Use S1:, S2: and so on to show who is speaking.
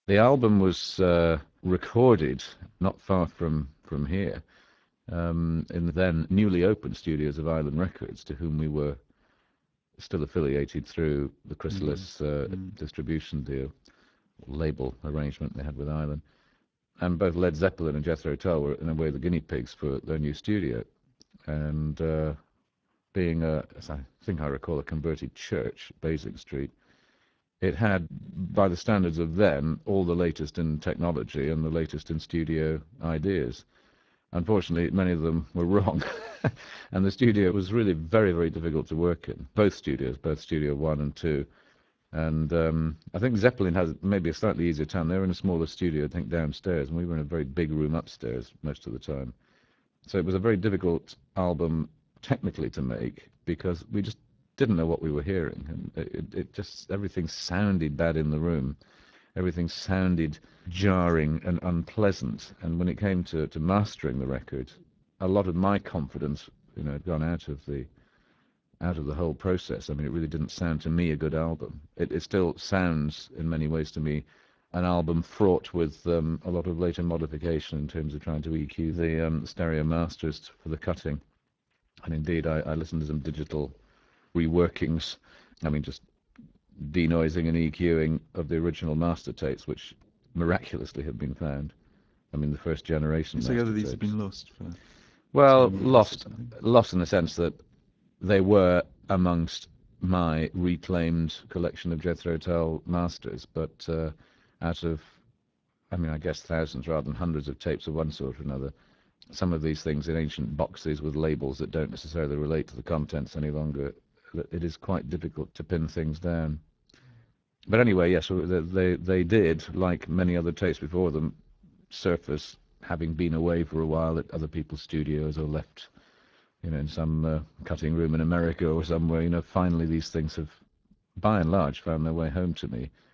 S1: The album was recorded not far from here, in the then newly opened studios of Island Records, to whom we were still affiliated through the
S2: Mm.
S1: Chrysalis
S2: Mm.
S1: distribution deal, label arrangement they had with Island. And both Led Zeppelin and Jethro Tull were, in a way, the guinea pigs for their new studio. And being, as I think I recall, a converted church, Basing Street, it had, by the standards of then, all the latest in technology and the latest in studio ideas. Unfortunately, many of them were wrong. And the studio was really very, very difficult to work in. Both studios, both Studio 1 and 2. And I think Zeppelin has maybe a slightly easier time. They were in a smaller studio, I think, downstairs, and we were in a very big room upstairs most of the time. So it was a very difficult album technically to make because we just didn't know what we were hearing. And it just, everything sounded bad in the room. Everything sounded jarring and unpleasant. And when it came to mastering the record, a lot of my confidence, had gone out of the whole process. I mean, it really didn't sound to me a good album. It still sounds, in many ways, to me, an album fraught with a lot of later modification in terms of trying to EQ the stereo masters for the cutting. And indeed, I listened to some digital reworkings. I mean, just denoising and EQing of the original master tapes, which miraculously have been found. I mean, the first generation
S2: So
S1: master
S2: these have
S1: tapes.
S2: been lost for
S1: Well,
S2: 10 years or
S1: lost,
S2: something.
S1: lost in the sense that they were amongst my reclaimed collection of Jethro Tull masters, but out of, I mean, I guess thousands rather than hundreds of tapes of one sort or another, some of these things in ancient boxes with labels that don't necessarily relate to the contents any longer, it is quite difficult to pin things down. But anyway, yes, they did, like many other tapes before them, surface having been away for a while at other people's studios or left, in some cutting room in America or somewhere. Finally these things have, by and large, found their way home to me.